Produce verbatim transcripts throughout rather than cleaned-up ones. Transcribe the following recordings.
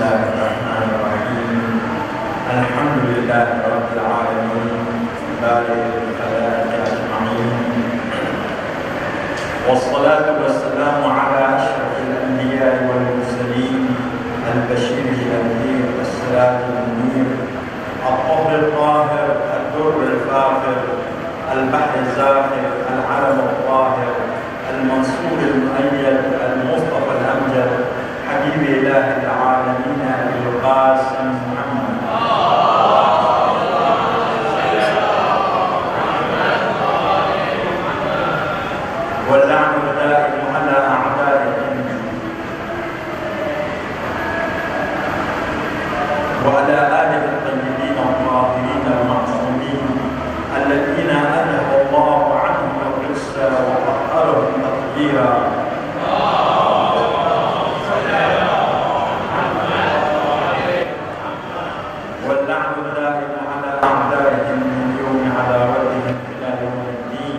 الله الرحمن الرحيم الحمد لله رب العالمين بارئ الخلائق أجمعين والصلاة والسلام على أشرف الأنبياء والمرسلين البشير النذير السراج المنير الطهر الطاهر الدر الفاخر البحر الزاخر العلم الطاهر المنصور المؤيد المصطفى الأمجد حبيب إله العالمين أبي القاسم محمد واللعن الدائم على أعدائهم وعلى آله الطيبين الطاهرين المعصومين الذين أذهب الله عنهم الرجس وطهرهم تطهيرا واللعن الدائم على أعدائهم من يوم عداوتهم إلى يوم الدين.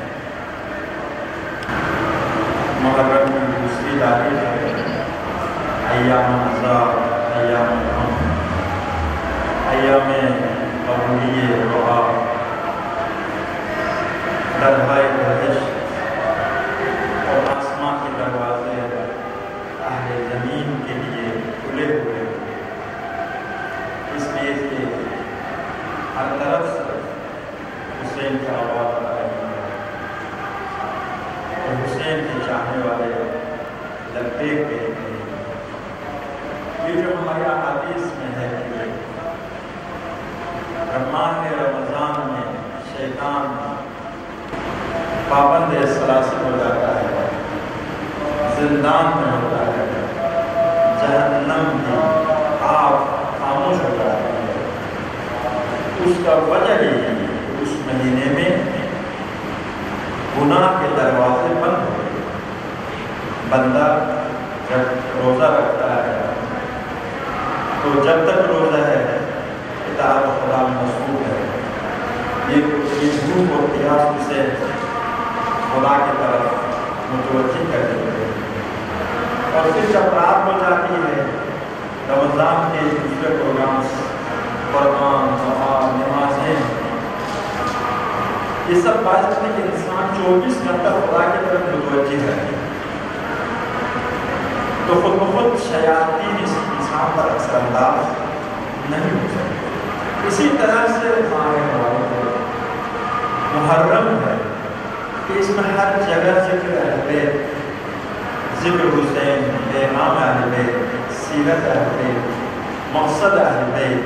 محرم دوسری تاریخ ایام عذاب ایام غم ایام قبولیے دعا درہائے بہشت اور آسمان کے دروازے اہل زمین کے لیے کھلے ہوئے اس لیے کہ ہر طرف سے حسین کی آواز آئی اور حسین کے چاہنے والے لبیک کہتے ہیں. یہ جو ہمارے احادیث میں ہے کہ رمضان رمضان میں شیطان پابند سلاسل ہو جاتا ہے, زندان میں ہوتا ہے, جہنم کی آگ خاموش ہو جاتی ہے. اس کا وجہ یہ ہے کہ اس مہینے میں گناہ کے دروازے بند ہو گئے. بندہ جب روزہ رکھتا ہے تو جب تک روزہ ہے اطاعت خدا مصروف ہے. یہ جھوٹ اور قیاس سے خدا کی طرف متوجہ کر دیتے ہیں. اور پھر جب رات ہو جاتی ہے رمضان کے دوسرے پروگرامس قرآن دعا نمازیں یہ سب بات کرنے کہ انسان چوبیس گھنٹہ خدا کی طرف متوجہ ہے تو خود بخود شیاطین اس انسان پر اثر انداز نہیں ہو سکتے. اسی طرح سے محرم ہے کہ اس میں ہر جگہ ذکر اہل بیت, ذکر حسین, پیغام اہل بیت, سیرت اہل بیت, مقصد اہل بیت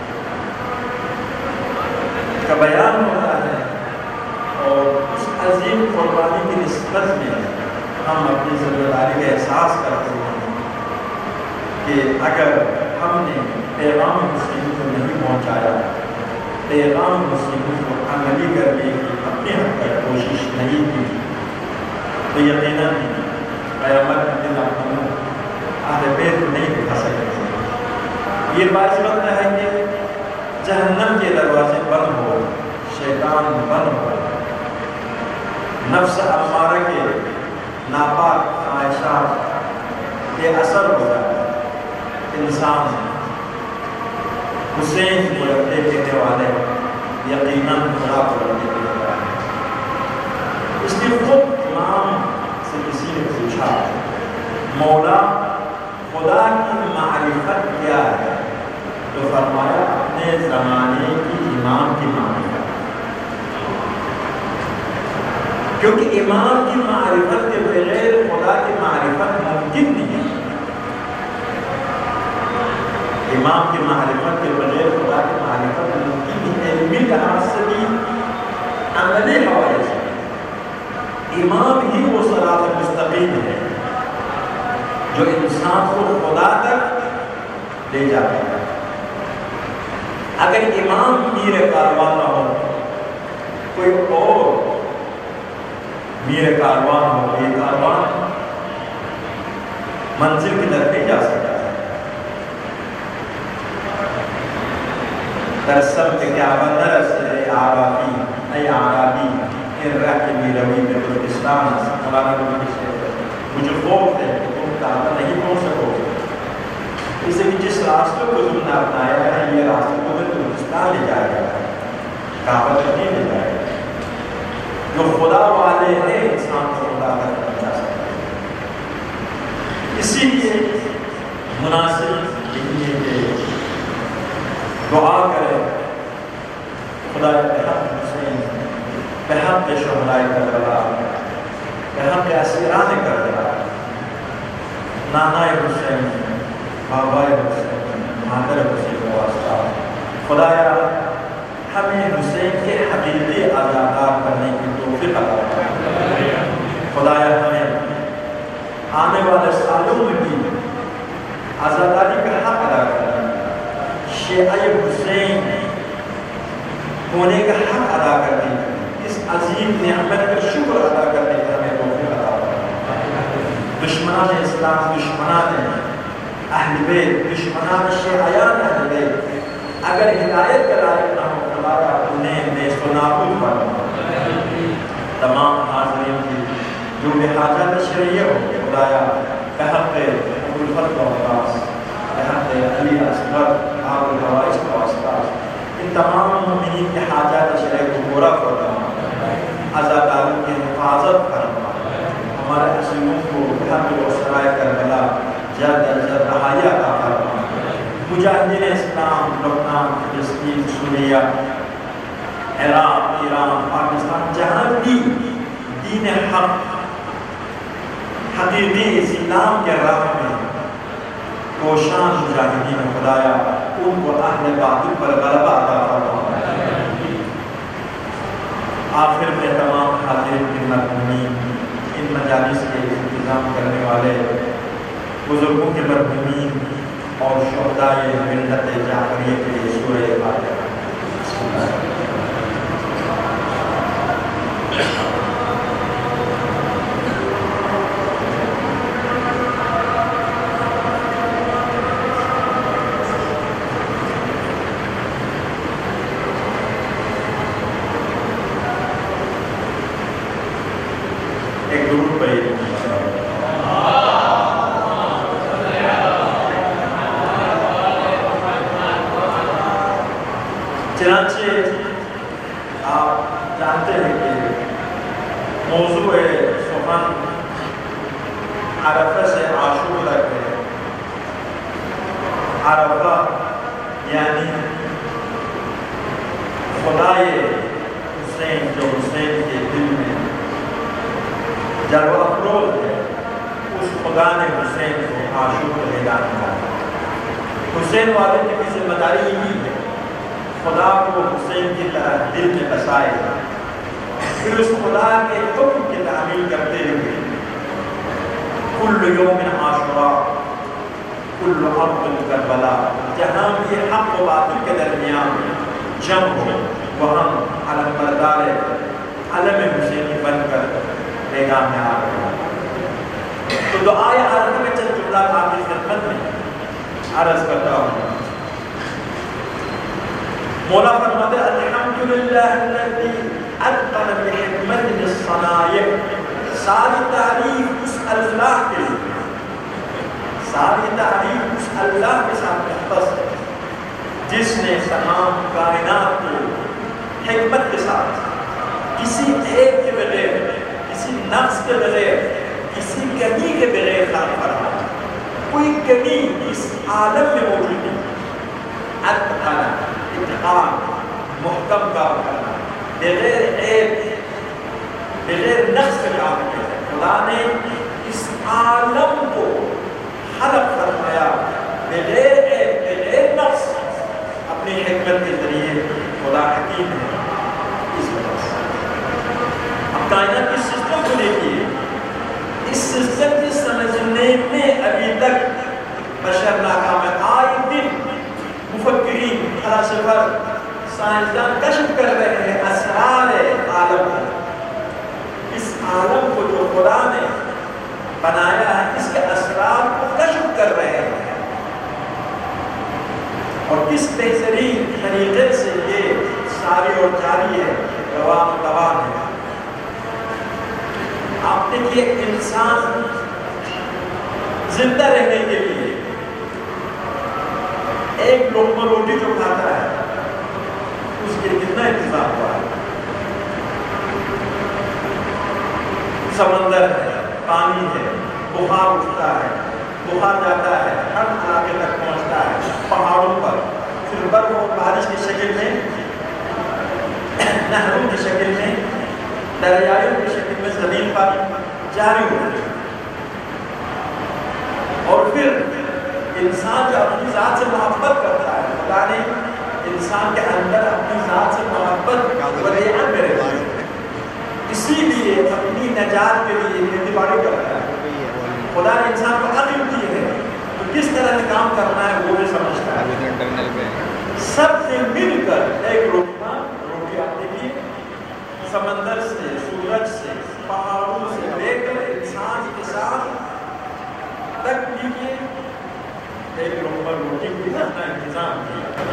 کا بیان ہوتا ہے. اور اس عظیم قربانی کی نسبت میں ہم اپنی ذمہ داری کا احساس کرتے ہیں کہ اگر ہم نے پیغام مسلموں کو نہیں پہنچایا, پیغام مسلموں کو عملی کرنے کی اپنے حق تک کوشش نہیں کی تو یقیناً قیامت کے دن ہم اہل بیت نہیں دکھا سکتے. یہ باعث بنتا ہے کہ جہنم کے دروازے بند ہو, شیطان بند ہو, نفس امارہ کے ناپاک خواہشات بے اثر ہو جاتا ہے. انسان حسین کو رکھتے کہنے والے یقیناً خدا کو رکھتے کہنے والے. اس لیے خود امام سے کسی نے پوچھا مولا خدا کی معرفت کیا ہے تو فرمایا اپنے زمانے کی امام کی معرفت, کیونکہ امام کی معرفت کے بغیر خدا کی معرفت ممکن نہیں ہے. امام کی معرفت کے بغیر خدا کی معرفت ممکن نہیں ہے. علمی لحاظ سے بھی عملی حوالے سے امام ہی وہ صراط مستقیم ہے جو انسان کو خدا تک لے جاتا ہے. اگر امام میر کاروان نہ ہو, کوئی اور میر کاروان ہو, یہ کاروان منزل کی طرف نہیں جا سکتا. درسل کے کیا بندرس اے عربی اے عربی ان رحمی روی میں ترکستان مولانا روی سے مجھے خوف ہے کہ تم کعبہ نہیں پہنچ سکو گے. اسے کہ جس راستوں کو تم نے اپنایا ہے یہ راستوں کو بھی تم لے جائے گا، کعبہ تک نہیں لے جائے گا۔ جو خدا والے ہیں انسان کو خدا تک پہنچا سکتے ہیں۔ اسی لیے مناسب یہ کہ دعا کرے خدا بحق حسین، بحق شہدائے کربلا، بحق اسیران کربلا، نانا حسین، بابا حسین، مادر حسین کا واسطہ خدایا ہمیں حسین کے حقیقی آزادار کرنے کی توفیق عطا فرما۔ خدایا ہمیں آنے والے سالوں میں بھی آزاداری کا حق ادا کرنے، شیعہ حسین ہونے کا حق ادا کرنے، اس عظیم نعمت کا شکر ادا کرنے کا ہمیں توفیق عطا فرما۔ دشمنان اسلام، دشمنان اہل بیت، دشمنان شیعیان اہل بیت اگر ہدایت کا لائق نہ ہو خدایا انہیں نیست و نابود فرما۔ تمام حاضرین کی جو بھی حاجات شرعیہ ہو خدایا بحق ابو الفضل و عباس، بحق علی اصغر، آب الحوائج کا واسطہ ان تمام مومنین کے حاجات شرعیہ کو پورا فرما، عزاداروں کی حفاظت فرما، ہمارے اسیروں کو بحق اسرائے کربلا جلد از جلد رہائی عطا فرما۔ مجاہدین اسلام لبنان، فلسطین، سوریہ، عراق، ایران، پاکستان جہاں بھی دین حق حقیقی اسلام کے راہ میں کوشاں مجاہدین خدایا ان کو اہل باطل پر غلبہ عطا فرما۔ آخر میں تمام حاضرین کی مرحومین، ان مجالس کے انتظام کرنے والے بزرگوں کے مرحومین اور شہدائے ملت جعفریہ کے لیے سورہ فاتحہ۔ بسم اللہ۔ ایک درود پڑھیے۔ چنانچہ آپ جانتے ہیں کہ موضوع سخن عرفہ سے عاشور تک ہے۔ عرفہ یعنی خدائے حسین جو حسین کے دل میں جلوہ افروز ہے، اس خدا نے حسین کو عاشور کا اعلان کیا۔ حسین والے کی بھی ذمہ داری یہی ہے خدا کو حسین کی طرح دل میں بسائے، پھر اس خدا کے حکم کی تعمیل کرتے ہوئے کل یوم عاشوراء کل ارض کربلا، جہاں بھی حق و باطل کے درمیان جنگ ہو وہاں علم بردار علم حسینی بن کر پیغام میں آ گیا۔ تو دعائے عرفہ میں چند جملہ آپ کی خدمت میں عرض کرتا ہوں۔ مولا فرماتے الحمدللہ الذی اتقن بحکمتہ الصنائع، ساری تعریف اس اللہ کے لیے، ساری تعریف اس اللہ کے ساتھ مختص ہے جس نے تمام کائنات کو حکمت کے ساتھ کسی ایک کے بغیر، کسی نقص کے بغیر، کسی کمی کے بغیر خلق فرمایا۔ کوئی کمی اس عالم میں موجود نہیں۔ اتقن اتقان محکم کام کرنا، بغیر عیب، بغیر نقص کا کام کیا۔ خدا نے اس عالم کو خلق فرمایا بغیر عیب، بغیر نقص، اپنی حکمت کے ذریعے۔ خدا حکیم ہے اس وجہ سے۔ اب کائنات کی سسٹم کو دیکھیے، اس سسٹم کی سمجھنے میں ابھی تک بشر ناکام ہے۔ آئے دن مفکرین، فلاسفہ، سائنسدان کشف کر رہے ہیں اسرار عالم کو، اس عالم کو جو خدا نے بنایا ہے اس کے اسرار کو کشف کر رہے ہیں، اور کس بہترین طریقے سے یہ ساری اور جاری ہے، روان روان ہے۔ آپ دیکھیے انسان زندہ رہنے کے لیے ایک لقمہ روٹی جو کھاتا ہے اس کے کتنا انتظام ہوا ہے. سمندر ہے، پانی ہے، بخار اٹھتا ہے، بخار جاتا ہے، ہر علاقے تک پہنچتا ہے، پہاڑوں پر پھر برف اور بارش کی شکل میں، نہروں کی شکل میں، دریاؤں کی شکل میں زمین پر جاری ہوتا ہے. اور پھر انسان جو اپنی ذات سے محبت کرتا ہے، خدا نے انسان کے اندر اپنی ذات سے محبت ودیعہ میں رکھی ہے، اسی لیے اپنی نجات کے لیے کھیتی باڑی کرتا ہے. خدا نے انسان کو عقل دی ہے تو کس طرح سے کام کرنا ہے وہ بھی سمجھتا ہے. سب سے مل کر ایک روٹی روٹی آتی تھی سمندر سے، سورج سے، پہاڑوں سے لے کر انسان کے ساتھ تک لیجیے ایک لقمہ روٹی کی اپنا انتظام کیا.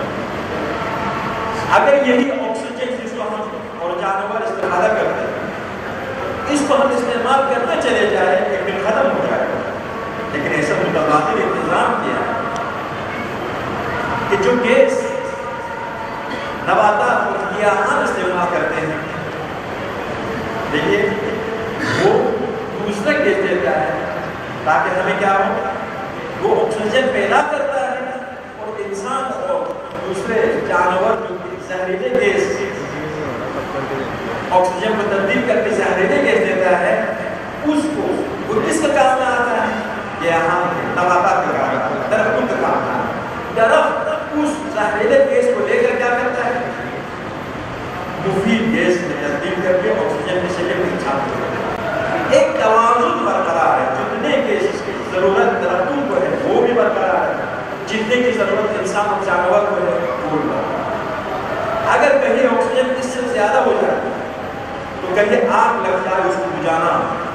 اگر یہی آکسیجن جس کو ہم اور جانور استعمال کرتے ہیں اس کو ہم استعمال کرتے چلے جائیں ایک دن ختم ہو جائے گا. لیکن ایسا متبادل انتظام کیا ہے کہ جو گیس نباتات اور گیاہان استعمال کرتے ہیں دیکھیے وہ دوسرا گیس دیتا ہے تاکہ ہمیں کیا ہو، وہ آکسیجن پیدا کرتا ہے اور انسان اور دوسرے جانور جو زہریلے گیس آکسیجن کو تبدیل کر کے زہریلے گیس دیتا ہے اس کو وہ کس کا کام میں آتا ہے، گیاہان کے نباتات کا کام آتا ہے، درختوں کا کام آتا ہے. درخت اس زہریلے گیس کو لے کر کیا کرتا ہے، مفید گیس میں تبدیل کر کے آکسیجن کی شکل میں چھاپ کرتا ہے. ایک توازن برقرار ہے، جتنے گیس کی ضرورت درختوں کو ہے وہ بھی برقرار ہے، جتنے کی ضرورت انسان اور جانور کو ہے وہ بھی برقرار ہے. اگر کہیں آکسیجن اس سے زیادہ ہو جائے تو کہیں آگ لگ جائے اس کو بجھانا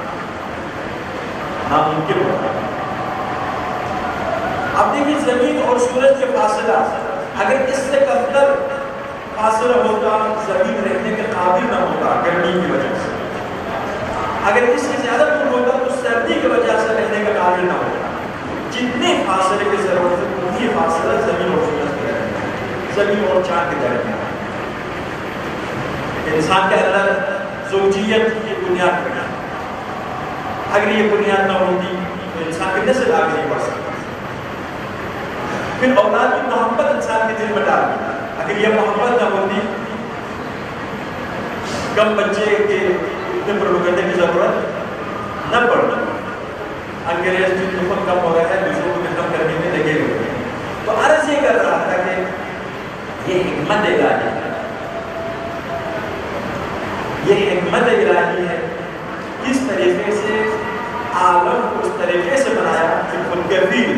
ناممکن ہوتا ہے. اب دیکھیے زمین اور سورج کے فاصلہ اگر اس سے کمتر فاصلہ ہوتا زمین رہنے کے قابل نہ ہوتا گرمی کی وجہ سے، اگر اس سے زیادہ دور ہوتا تو سردی کی وجہ سے رہنے کے قابل نہ ہوتا. جتنے فاصلے کی ضرورت ہے اتنی فاصلہ زمین اور سورج کے درمیان، زمین اور چاند کے درمیان. انسان کے اندر زوجیت کی بنیاد پر اگر یہ بنیاد نہ ہوتی تو انسان کی نسل آگے نہیں بڑھ سکتی. پھر اولاد کی محبت انسان کے دل میں ڈالتی، اگر یہ محبت نہ ہوتی کم بچے کے اتنے پروپیگنڈے کی ضرورت نہ پڑتی. انگریز کی حکومت کم ہو رہا ہے دوسروں کو ختم کرنے میں لگے ہوئے ہیں. تو عرض یہ کر رہا تھا کہ یہ حکمت الہی ہے، یہ حکمت الہی ہے. کس طریقے سے عالم کو اس طریقے سے بنایا کہ خود کفیل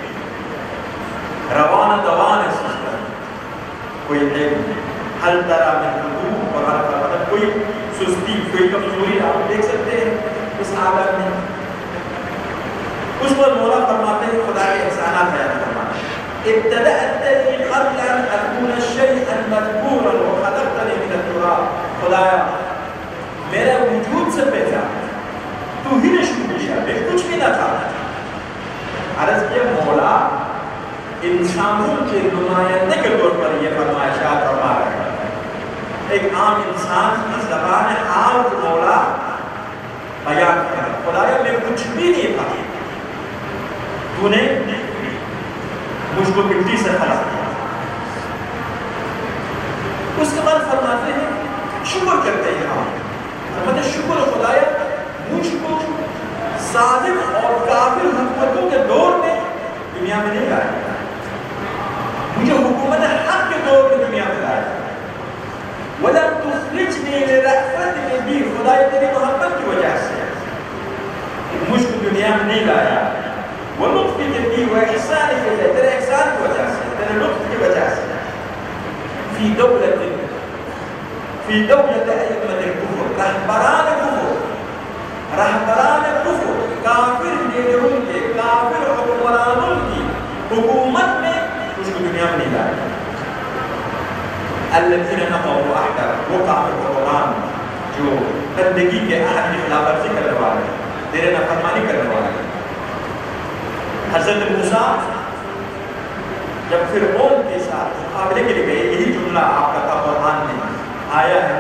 روان دوان ہے سسٹم، کوئی ایک حل طرح میں حدود اور ہر طرح کوئی سستی کوئی کمزوری آپ دیکھ سکتے ہیں اس عالم میں. اس پر مولا فرماتے ہیں خدا کے احسانات بیان فرماتے ہیں ابتدأتنی قبل ان اکون شیئا مذکورا وخلقتنی من التراب. خدایا میرے وجود سے پہچان تو ہی نے شروع کیا، میں کچھ بھی نہ تھا. عرض کیا مولا انسانوں کے نمائندے کے طور پر یہ فرمائشات فرما رہے ہیں. ایک عام انسان کی زبان حال کو مولا بیان کیا، خدایا میں کچھ بھی نہیں تھا، تو نے مجھ کو مٹی سے خلق کیا. اس کے بعد فرماتے ہیں شکر کرتے ہیں ہم، فرماتے شکر خدایا مجھ کو ظالم اور کافر حکومتوں کے دور میں دنیا میں نہیں لایا، مجھے حکومت حق کے دور میں دنیا میں لایا. وَلَمْ تُخْرِجْنِي لِرَأْفَتِكَ بِي، خدایا تیری محبت کی وجہ سے مجھ کو دنیا میں نہیں لایا. وَلُطْفِكَ بِي وَإِحْسَانِكَ، تیرے احسان کی وجہ سے، تیرے لطف کی وجہ سے. فی دولت فی دولت ائمۃ الکفر، رہبران کفر، رہبران کفر، کافر لیڈروں کے، کافر حکمرانوں کی حکومت میں اس کو دنیا میں نہیں لایا. الذین نقضوا عہدک، وہ کافر حکمران جو بندگی کے عہد کی خلاف ورزی کرنے والے، تیرے نافرمانی کرنے والے. حضرت موسیٰ جب فرعون کے ساتھ مقابلے کے لیے گئے، یہی جملہ آپ کا تھا قرآن میں آیا ہے،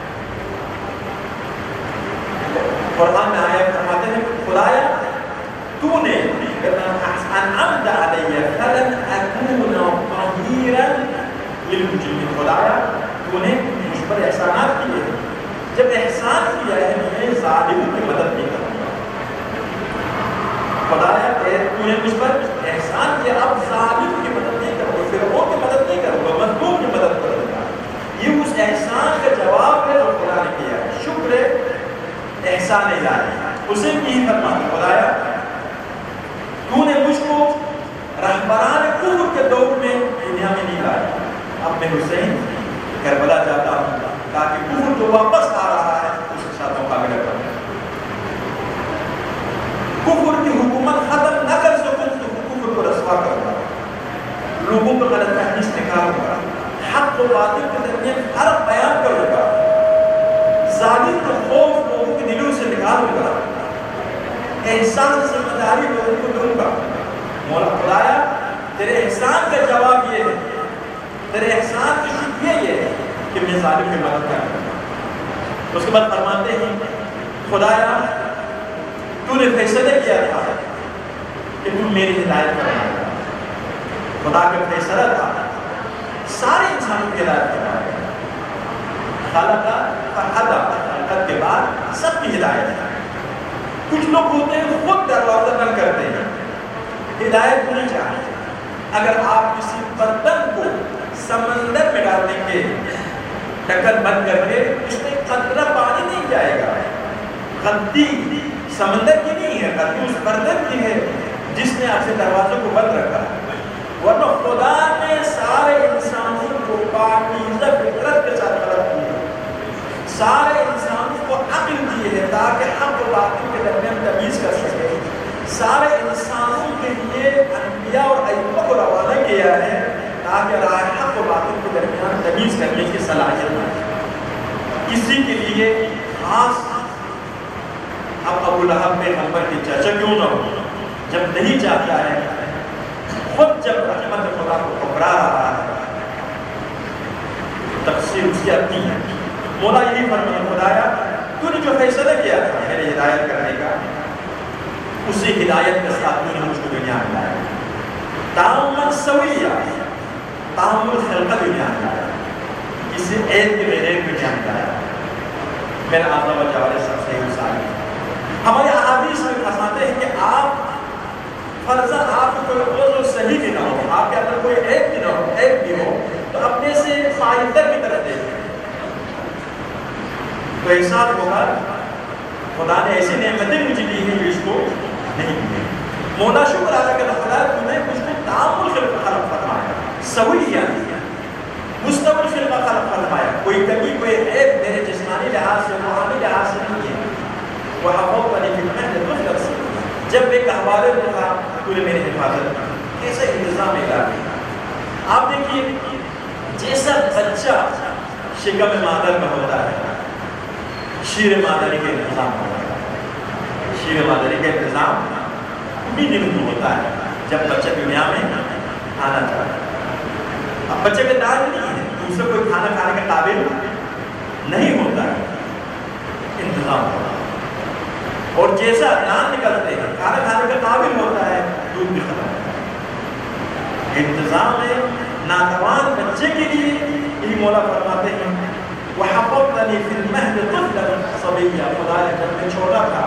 قرآن میں آیا فرماتے ہیں خدایا تو نے انعمت علی فلن اکون ظہیرا للمجرمین، خدایا تو نے مجھ پر احسانات کیے ہیں، جب احسان کیا ہے میں ظالموں کی مدد نہیں کروں گا، خدایا تو نے مجھ پر احسان کیا، اب ظالم کی مدد نہیں کروں گا، فرعون کی مدد نہیں کروں گا، مظلوم کی مدد کروں گا۔ یہ اس احسان کا جواب ہے جو خدا نے کیا ہے، شکر ہے احسان الہی، اسے بھی ہی فرماتا خدایا تو نے مجھ کو رہبران کفر کے دور میں دنیا میں نہیں لایا، اب میں حسین کربلا جاتا ہوں تاکہ کفر جو واپس آ رہا ہے اس کے ساتھ مقابلہ کروں، کفر کی حکومت ختم نہ کر سکوں تو کفر کو رسوا کروں گا، لوگوں کو غلط فہمی سے نکالوں گا، حق و باطل کے درمیان فرق بیان کروں گا، ظالم کو خوف لوگوں کے دلوں سے نکالوں گا، احسان ذمہ داری لوگوں کو دوں گا۔ مولا خدایا تیرے احسان کا جواب یہ ہے، تیرے احسان کی شکریہ یہ ہے کہ میں ظالم کی مدد کروں۔ اس کے بعد فرماتے ہیں خدایا تو نے فیصلہ کیا تھا کہ تم میری ہدایت کرنا ہے، خدا کا فیصلہ تھا سارے انسانوں کی ہدایت کرنا ہے، خالق فہدا خلقت کے بعد سب کی ہدایت ہے۔ کچھ لوگ ہوتے ہیں خود دروازہ بند کرتے ہیں، ہدایت کو نہیں چاہتے، اگر آپ کسی برتن کو سمندر میں ڈال دیں گے ڈھکن بند کر کے اس میں قطرہ پانی نہیں جائے گا، غلطی سمندر کی نہیں ہے، غلطی اس برتن کی ہے جس نے آپ سے دروازوں کو بند رکھا ہے، ورنہ خدا نے سارے انسانوں کو پاکیزہ فطرت کے ساتھ خلق کیا، سارے انسانوں کو عقل دی ہے تاکہ حق و باطل کے درمیان تمیز کر سکے، سارے انسانوں کے لیے انبیاء اور ائمہ کو روانہ کیا ہے تاکہ راہ حق و باطل کے درمیان تمیز کرنے کی صلاحیت ہے۔ کسی کے لیے خاص اب ابو لہب پیغمبر کے چاچا کیوں نہ ہو، جب نہیں چاہتا ہے خود جب رحمت خدا کو ٹھکرا رہا ہے تقصیر اس کی اپنی ہے۔ مولا یہی فرمایا خدایا تو نے جو فیصلہ کیا تھا میری ہدایت کرنے کا، اسی ہدایت کے ساتھ تو نے مجھ کو دنیا میں لایا، تعامل سویہ تعامل خلقہ دنیا میں لایا، کسی عیب کے بغیر دنیا میں لایا، میرا آقا و جوال سب سے مثال ہے۔ ہمارے احادیث میں فرماتے ہیں کہ آپ فرضاً آپ کو کوئی عذر صحیح بھی نہ ہو، آپ کے اندر کوئی عیب بھی نہ ہو، عیب بھی ہو تو اپنے سے فائدہ کی طرف دیکھیں تو احساس ہوگا خدا نے ایسی نعمتیں مجھے دی ہیں جو اس کو نہیں دی۔ مولا شکر ادا کرنا خدا تو نے مجھ کو تعامل خلق خلق فرمایا، سویہ مستقل خلق خلق فرمایا، کوئی کمی کوئی عیب میرے جسمانی لحاظ سے روحانی لحاظ سے نہیں ہے۔ وَحَفَظْتَنِي فِي الْمَهْدِ طِفْلًا، جب ایک حوالے میں تھا تو نے میری حفاظت کی، کیسے انتظام الہی۔ آپ دیکھیے جیسا بچہ شکم مادر میں ہوتا ہے شیر مادری کے انتظام ہوتا ہے، شیر مادری کا انتظام بھی دن میں ہوتا ہے جب بچہ دنیا میں آنا چاہتا ہے۔ اب بچے کے دانت نہیں ہے، دوسرے کوئی کھانا کھانے کے قابل نہیں ہوتا ہے، انتظام ہوتا ہے، اور جیسا دانت نکلتے ہیں کھانا کھانے کا قابل ہوتا ہے دودھ بھی ختم ہوتا ہے۔ انتظام ہے ناتوان بچے کے لیے، یہی مولا فرماتے ہیں وَحَفَظْتَنِي فِي الْمَهْدِ طِفْلًا صَبِيًّا، خدا نے جب میں چھوٹا تھا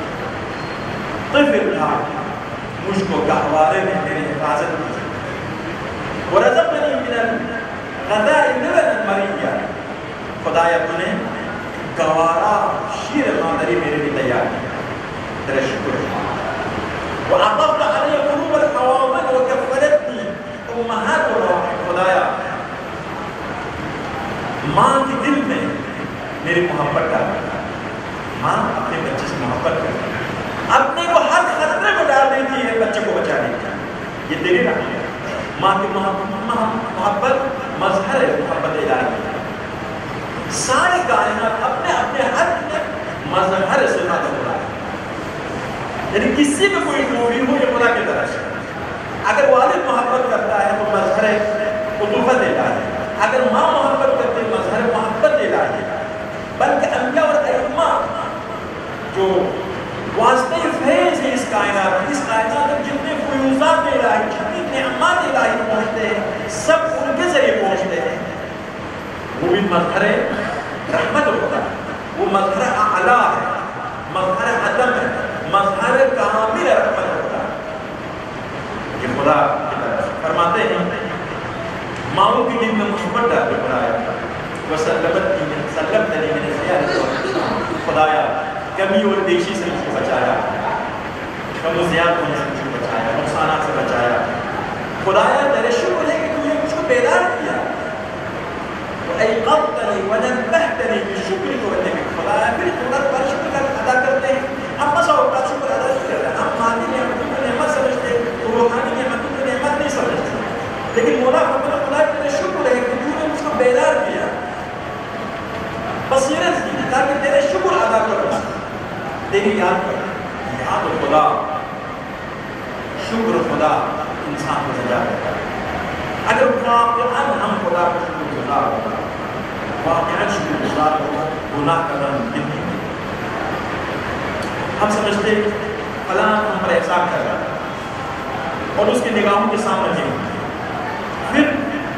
طفل تھا مجھ کو گہوارے میں میری حفاظت کی، وَرَزَقْنِي مِنَ الْغَذَاءِ لَبَنًا مَرِيًّا، خدایا تو نے گوارا شیر مادری میرے لیے تیار کیا، تیرا شکر ہے۔ وَعَطَفْتَ عَلَيَّ قُلُوبَ الْحَوَامِنِ وَكَفَّلَتْنِي أُمَّهَاتُ الرَّحِيمِ، خدایا ماں کے دل میں میری محبت ڈالا، ماں اپنے بچے سے محبت کرتی ہے، اپنے کو ہر خطرے کو ڈال دیتی ہے بچے کو بچانے کی، یہ تیری رحمت ہے۔ ماں کی محبت مظہر ہے محبت الہی، سارے کائنات اپنے اپنے حد میں مظہر صفات خدا ہے، یعنی کسی میں کوئی خوبی ہو یہ خدا کی طرف سے، اگر والد محبت کرتا ہے تو مظہر عطوفت الہی، اگر ماں محبت کرتی ہے مظہر محبت الہی۔ بلکہ انبیاء اور ائمہ جو واسطے فیض ہے اس کائنات میں، اس کائنات میں جتنے فیوزات الہی، جتنی نعمات الہی پہنچتے ہیں سب ان کے ذریعے پہنچتے ہیں۔ وہ بھی مظہر رحمت ہوتا ہے، وہ مظہر اعلیٰ ہے، مظہر عدم ہے، مظہر کامل رحمت ہوتا ہے۔ یہ خدا کی طرف فرماتے ہیں ماؤں کی دل میں محبت ڈال کے بنایا وسلمت سلمتنی من الزیادۃ والنقصان، خدایا کمی اور بیشی سے مجھ کو بچایا، کم و زیادہ ہونے سے مجھ کو بچایا، نقصانات سے بچایا۔ خدایا تیرے شکر ہے کہ تو نے مجھ کو بیدار کیا، وَأَيْقَظْتَنِي وَنَبَّهْتَنِي بِالشُّكْرِ وَالنِّعْمَةِ، خدایا پھر تمہارا پر شکر ادا کرتے ہیں۔ ہم بس اوقات شکر ادا نہیں کرتے، ہم مادی نعمتوں کو نعمت سمجھتے تو روحانی نعمتوں کو نعمت نہیں سمجھتے۔ لیکن مولا فرماتا خدا تیرے شکر ہے کہ تو نے مجھ کو بیدار کیا، بصیرت دی تاکہ تیرے شکر ادا کروں، تیری یاد کروں۔ یاد خدا، شکر خدا انسان کو سجا دیتا ہے۔ اگر واقعاً ہم خدا کو شکر گزار ہوگا، واقعاً شکر گزار ہوگا، گناہ کرنا ممکن نہیں۔ ہم سمجھتے فلاں ہم پر احسان کر رہا ہے اور اس کی نگاہوں کے سامنے نہیں، پھر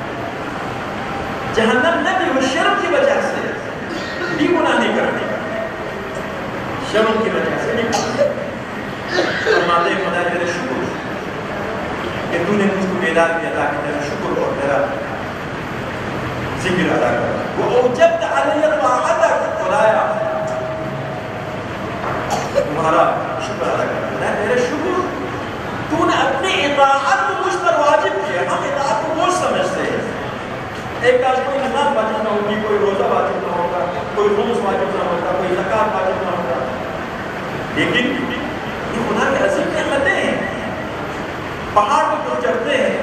جہنم میں بھی وہ شرم کی وجہ سے بھی گناہ نہیں کرتے، شرم کی وجہ سے نہیں کرتے۔ فرماتے خدا تیرے شکر کہ تو نے مجھ کو بیدار کیا تاکہ تیرا شکر اور تیرا ذکر ادا کر۔ وہ اوجبت علی طاعتک، خدایا تمہارا شکر ادا کر، تیرے شکر تو نے اپنی اطاعت کو مجھ پر واجب کیا۔ ہم اطاعت کو بہت سمجھتے ہیں، ایک آج کوئی نماز واجب نہ ہوگی، کوئی روزہ واجب نہ ہوگا، کوئی خمس واجب نہ ہوگا، کوئی زکات واجب نہ ہوگا، لیکن یہ خدا کی عظیم نعمتیں ہیں۔ پہاڑ پر چڑھتے ہیں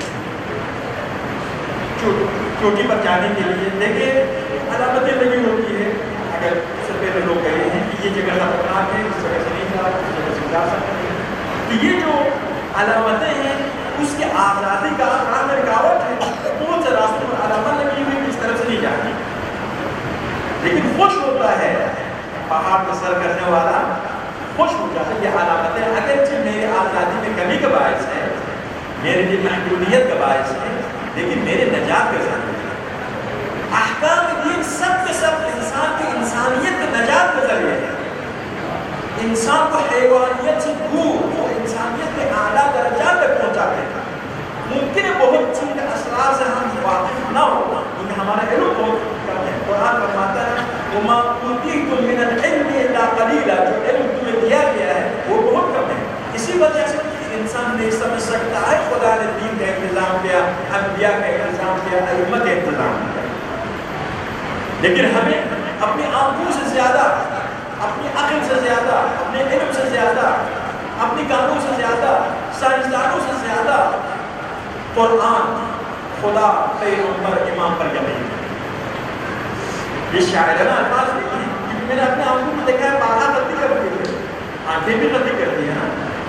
چوٹی پر جانے کے لیے، دیکھیں علامتیں لگی ہوتی ہے، اگر اس سے پہلے لوگ کہے ہیں کہ یہ جگہ خطرناک ہے، اس جگہ سے نہیں جا اس جگہ سے جا سکتے ہیں، تو یہ جو علامتیں ہیں اس کے آزادی کا راہ میں رکاوٹ ہے۔ بہت سے راستوں پر علامت لگی ہوئی کہ اس طرف سے نہیں جاتی، لیکن خوش ہوتا ہے پہاڑ پر سر کرنے والا، خوش ہو جاتا ہے یہ علامتیں اگرچہ میری آزادی میں کمی کا باعث ہے، میرے لیے محدودیت کا باعث ہے، لیکن میرے نجات کا ذریعہ ہے۔ احکام دین سب کے سب انسان کی انسانیت کے نجات کا ذریعہ ہے، انسان کو حیوانیت سے دور اور انسانیت کے اعلیٰ درجات تک پہنچاتے ہیں۔ ممکن ہے بہت چیز اسرار سے ہم واقف نہ ہو، کیونکہ ہمارا علم بہت کم ہے۔ قرآن فرماتا ہے وَمَا أُوتِيتُم مِّنَ الْعِلْمِ إِلَّا قَلِيلًا، جو علم تمہیں دیا گیا ہے وہ بہت کم ہے۔ اسی وجہ سے انسان نہیں سمجھ سکتا ہے خدا نے دین کا انتظام کیا، انبیاء کا انتظام کیا، ائمہ کا انتظام کیا، لیکن ہمیں اپنی آنکھوں سے زیادہ، اپنی عقل سے زیادہ، اپنے علم سے زیادہ، اپنی کانوں سے زیادہ، سائنسدانوں سے زیادہ قرآن، خدا، پیغمبر، امام پر یقین ہے۔ یہ شاعرانہ الفاظ نہیں ہیں، کیونکہ میں نے اپنے آنکھوں کو دیکھا ہے پارا غلطی کرتی ہے، آنکھیں بھی غلطی کرتی ہیں نا۔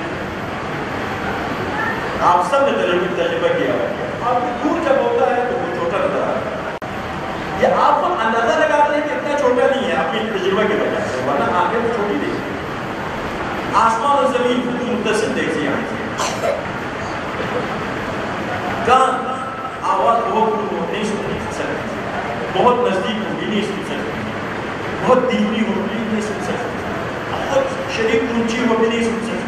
آپ سب نے تجربہ تجربہ کیا ہے، آپ کو دور جب ہوتا ہے تو وہ چھوٹا نظر آتا ہے، یہ آپ کو اندازہ لگاتے ہیں کہ اتنا چھوٹا نہیں ہے اپنی تجربہ کی وجہ سے، ورنہ آنکھیں تو چھوٹی دیکھتی، آسمان اور زمین کو متصل دیکھتی ہیں، کان آواز بہت دور ہو نہیں سن سکتی، بہت نزدیک ہوگی نہیں سن سکتی، بہت دھیمی ہوگی نہیں سن سکتی، بہت شدید اونچی ہوگی نہیں سن سکتی،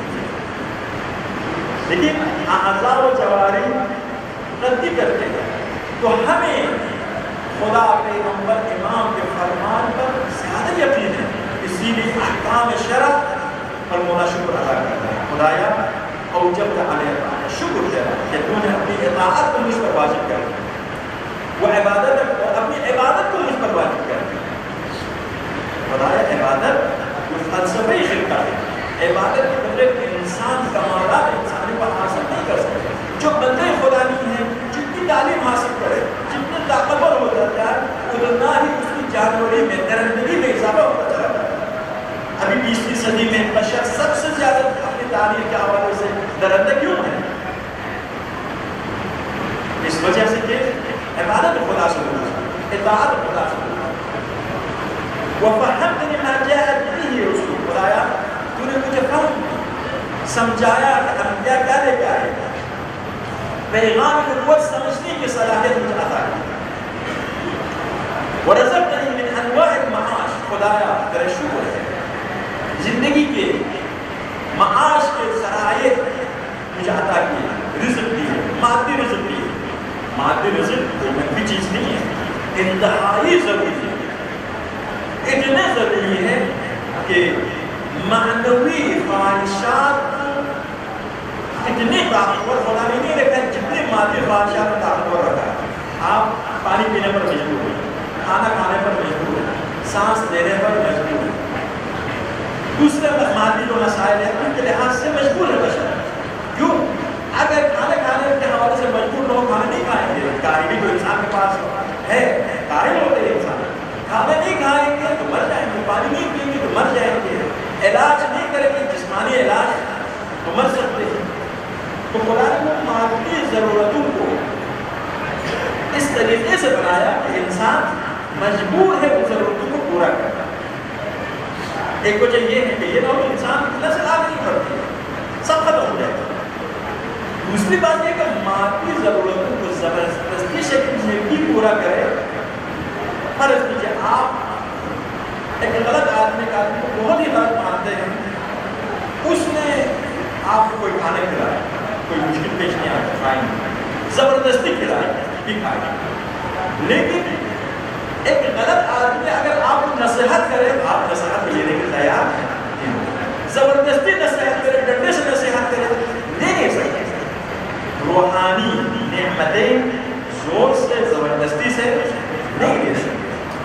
لیکن اعضاء و جواری غلطی کرتے ہیں۔ تو ہمیں خدا، پیغمبر، امام کے فرمان پر زیادہ یقین ہے، اسی لیے احکام شرع پر مولا شکر ادا کرتا ہے۔ خدایا اوجبت علی طاعتک، شکر تیرا کہ تو نے اپنی اطاعت کو مجھ پر واجب کر دیا، وہ عبادت اپنی عبادت کو مجھ پر واجب کر دیا۔ خدایا عبادت وہ فلسفی خطہ ہے، عبادت کے بغیر انسان کمالات انسانی پر حاصل نہیں کر سکتا۔ جو بندے خدا نہیں ہیں، جتنی تعلیم حاصل کرے، جتنے طاقتور ہو جاتا ہے، اتنا ہی اس کی جانوری میں، درندگی میں اضافہ ہوتا چلا جاتا ہے۔ ابھی بیسویں صدی میں بشر سب سے زیادہ اپنی تعلیم کے حوالے سے درندہ کیوں ہے؟ سمجھایا کہ انبیاء کیا لے کے آئے گا، پیغام نبوت سمجھنے کی صلاحیت مجھے عطا کی۔ وَرَزَقْتَنِي مِنْ أَنْوَاعِ الْمَعَاش، خدایا تیرا شکر ہے زندگی کے معاش کے ذرائع مجھے عطا کیے، رزق دیے، مادی رزق دیے۔ مادی رزق کوئی منفی چیز نہیں ہے، انتہائی ضروری ہے، اتنے ضروری ہے کہ معنوی خواہشات اتنی طاقتور خدا نے نہیں رکھا ہے جتنی مادی خواہشات میں طاقتور رکھا ہے۔ آپ پانی پینے پر مجبور ہیں، کھانا کھانے پر مجبور ہیں، سانس لینے پر مجبور ہیں، دوسرے مادی جو مسائل ہیں ان کے لحاظ سے مجبور ہے بشر۔ کیوں؟ اگر کھانا کھانے کے حوالے سے مجبور لوگ کھانا نہیں کھائیں گے، کاہلی تو انسان کے پاس ہے، کاہل ہوتے ہیں انسان، کھانا نہیں کھائیں گے تو مر جائیں گے، پانی نہیں پئیں گے تو مر جائیں گے، علاج نہیں کریں گے جسمانی علاج تو مر سکتے ہیں۔ تو خدا نے مادی ضرورتوں کو اس طریقے سے بنایا کہ انسان مجبور ہے ان ضرورتوں کو پورا کرنا۔ ایک وجہ یہ ہے کہ یہ نہ ہو انسان نسل آگے نہیں بڑھتی، سب ختم ہو جائے گا۔ دوسری بات یہ کہ مادی ضرورتوں کو زبردستی شکل میں بھی پورا کرے۔ فرض کیجیے آپ ایک غلط آدمی کا آدمی کو بہت ہی غلط مانتے ہیں، اس نے آپ کو کوئی کھانا کھلایا، کوئی مشکل پیش نہیں آتا، کھائیں گے، زبردستی کھلایا بھی کھائیں گے۔ لیکن ایک غلط آدمی اگر آپ کو نصیحت کرے تو آپ نصیحت لینے کے تیار ہیں، زبردستی نصیحت کرے، ڈنڈے سے نصیحت کرے دے نہیں سکتے۔ روحانی نعمتیں زور سے زبردستی سے نہیں دے سکتے،